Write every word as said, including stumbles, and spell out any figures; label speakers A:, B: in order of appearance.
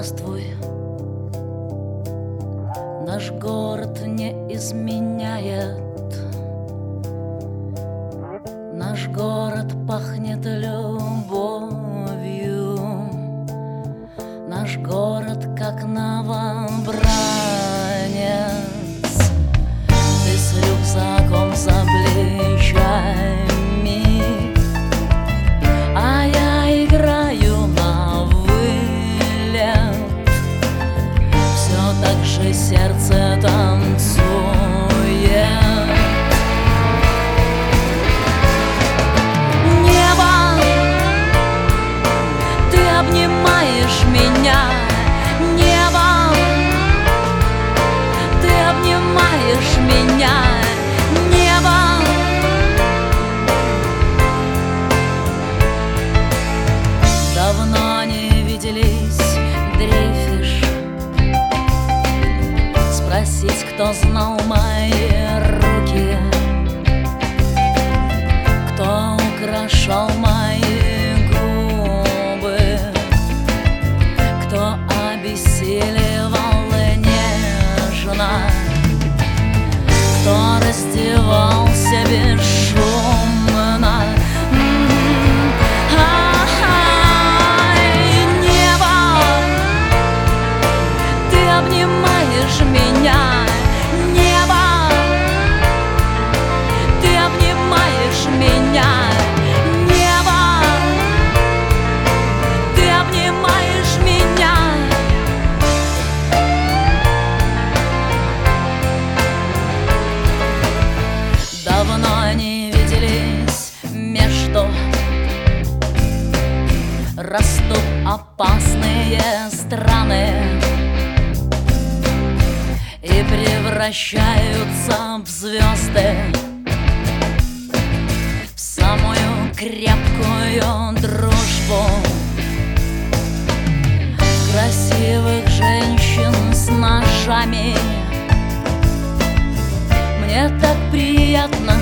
A: Здравствуй, наш город не изменяет. Наш город пахнет любовью. Наш город как новобранец. Ты с рюкзаком за плечами, а я играю на вылет. Все так же сердце танцует. Небо, ты обнимаешь меня. Небо, ты обнимаешь меня. Небо, давно не виделись, дрейфишь. Спросить, кто знал мои руки, кто украшал мои губы, кто обессиливал нежно, кто раздевался бесшумно. Ай, небо, ты обнимаешь меня. Небо, ты обнимаешь меня. Небо, ты обнимаешь меня. Давно не виделись, между растут опасные страны и превращаются в звезды, в самую крепкую дружбу, в красивых женщин с ножами. Мне так приятно